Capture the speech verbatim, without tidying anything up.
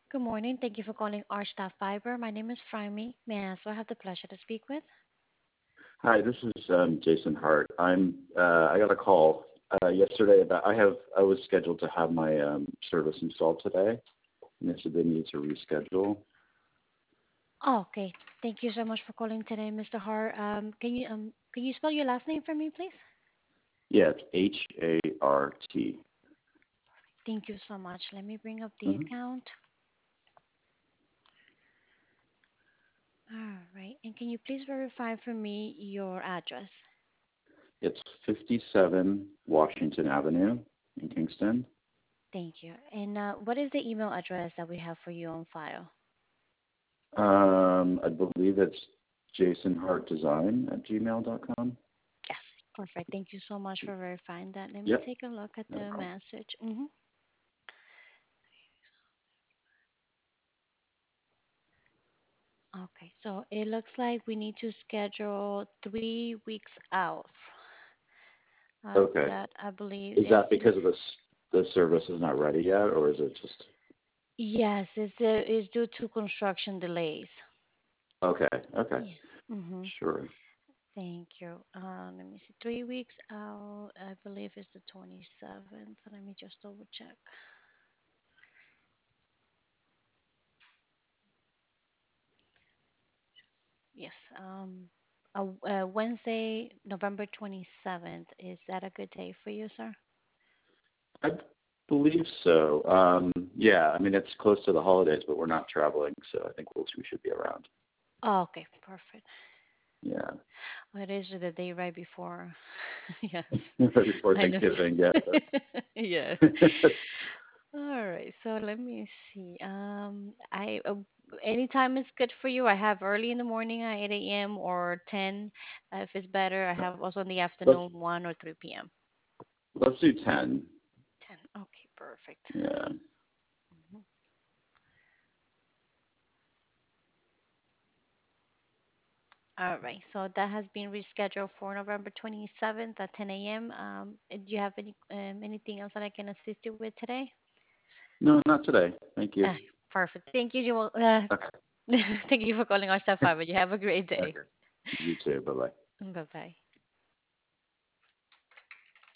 Good morning. Thank you for calling Archstaff Fiber. My name is Fryme. May I ask who I have the pleasure to speak with? Hi, this is um, Jason Hart. I'm uh, I got a call uh, yesterday about I have I was scheduled to have my um, service installed today, and they said they needed to reschedule. Oh, okay. Thank you so much for calling today, mister Hart. Um, can you um can you spell your last name for me, please? Yeah, it's H A R T. Thank you so much. Let me bring up the Mm-hmm. account. All right. And can you please verify for me your address? It's fifty-seven Washington Avenue in Kingston. Thank you. And uh, what is the email address that we have for you on file? Um, I believe it's jasonhartdesign at gmail dot com. Yes. Perfect. Thank you so much for verifying that. Let me Yep, take a look at no the problem. message. Mm-hmm. Okay, so it looks like we need to schedule three weeks out. Uh, Okay, that I believe is is that because of this the service is not ready yet, or is it just yes, it's uh, it's due to construction delays. okay? Okay, Yeah. Mhm. sure. Thank you. Uh, let me see. Three weeks out. I believe it's the twenty-seventh. Let me just double check. Yes. Um. Uh, uh, Wednesday, November twenty-seventh. Is that a good day for you, sir? I believe so. Um, yeah, I mean it's close to the holidays, but we're not traveling, so I think we'll, we should be around. Oh, okay. Perfect. Yeah, Well, it is the day right before. Yes, before I know. Thanksgiving. Yeah. Yes. All right. So let me see. Um, I uh, anytime is good for you. I have early in the morning at eight a m or ten. Uh, if it's better, I have also in the let's afternoon one or three p m let's do ten. ten. Okay, perfect. Yeah. Mhm. All right. So that has been rescheduled for November twenty-seventh at ten a m. Um, do you have any um, anything else that I can assist you with today? No, not today. Thank you. Ah, perfect. Thank you, Joel. Uh, Okay. thank you for calling our staff fiber. You have a great day. Okay. You too. Bye bye. Bye bye.